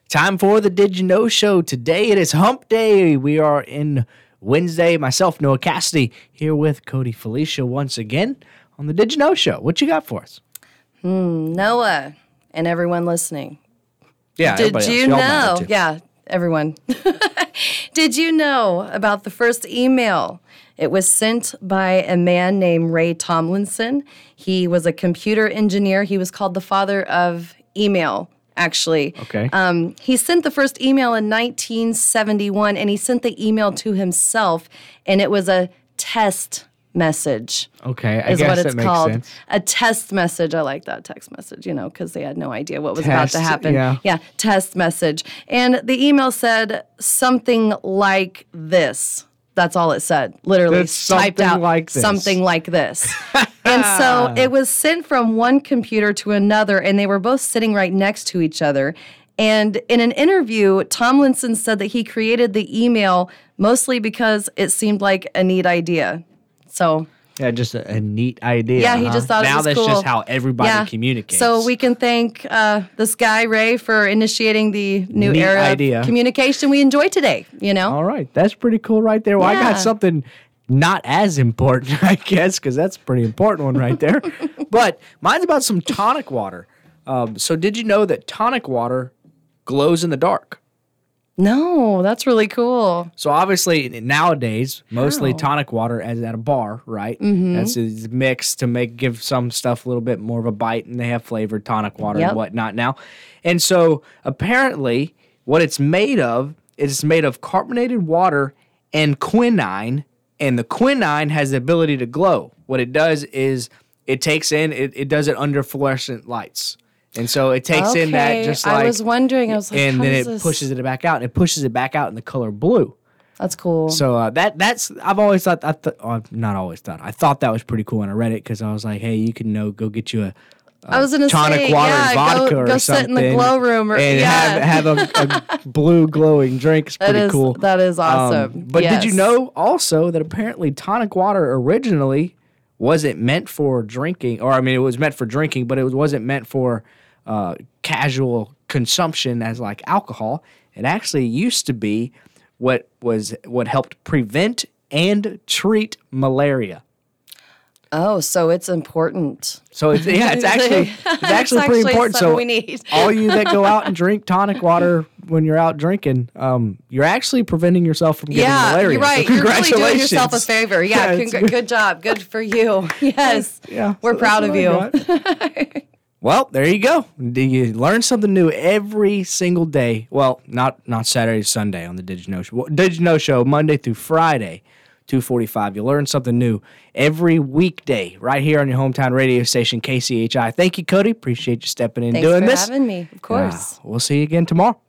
Time for the Did You Know Show. Today it is Hump Day. We are in Wednesday. Myself, Noah Cassidy, here with Cody Felicia once again on the Did You Know Show. What you got for us? Noah and everyone listening. Yeah, Did you know? Yeah, everyone. Did you know about the first email? It was sent by a man named Ray Tomlinson. He was a computer engineer. He was called the father of email, actually. Okay. He sent the first email in 1971, and he sent the email to himself, and it was a test message. Okay, I is guess what that it's makes called. sense. A test message. I like that text message, because they had no idea what was about to Test, happen. yeah. Test message. And the email said something like this. That's all it said. Literally That's typed something out like this. something like this. And so it was sent from one computer to another, and they were both sitting right next to each other. And in an interview, Tomlinson said that he created the email mostly because it seemed like a neat idea. So Yeah, just a neat idea. yeah, he just thought it was Now cool. that's just how everybody communicates. So we can thank this guy, Ray, for initiating the new Neat era idea. of communication we enjoy today, All right, that's pretty cool right there. Well, I Yeah. got something not as important, I guess, because that's a pretty important one right there. But mine's about some tonic water. So did you know that tonic water glows in the dark? No, that's really cool. So obviously nowadays, mostly How? tonic water as at a bar, right? That's it's mixed to give some stuff a little bit more of a bite, and they have flavored tonic water Yep. and whatnot now. And so apparently, what it's made of is made of carbonated water and quinine, and the quinine has the ability to glow. What it does is it takes in it does it under fluorescent lights. And so it takes in that Okay, just I like was wondering. I was like, and how then does it this? pushes it back out, and it pushes it back out in the color blue. That's cool. So that's I've always thought not always thought I thought that was pretty cool when I read it, because I was like, hey, you can go get you a I was gonna tonic say, water yeah, and vodka go or sit something in the glow room, and have a blue glowing drink. It's pretty cool. That is awesome. But did you Yes. know also that apparently tonic water originally wasn't meant for drinking, or I mean, it was meant for drinking, but it wasn't meant for casual consumption as like alcohol. It actually used to be what helped prevent and treat malaria. Oh, so it's important. So it's actually pretty important. something So we need. all you that go out and drink tonic water when you're out drinking, you're actually preventing yourself from getting malaria. You're right. So You're really doing congratulations. yourself a favor. Yeah, it's good job. Good for you. Yes. Yeah, We're so proud that's of what I you. got. Well, there you go. You learn something new every single day. Well, not Saturday, Sunday on the Did You Know Show. Did You Know Show, Monday through Friday, 2:45. You learn something new every weekday right here on your hometown radio station, KCHI. Thank you, Cody. Appreciate you stepping in and Thanks doing for this. having me. Of course. We'll see you again tomorrow.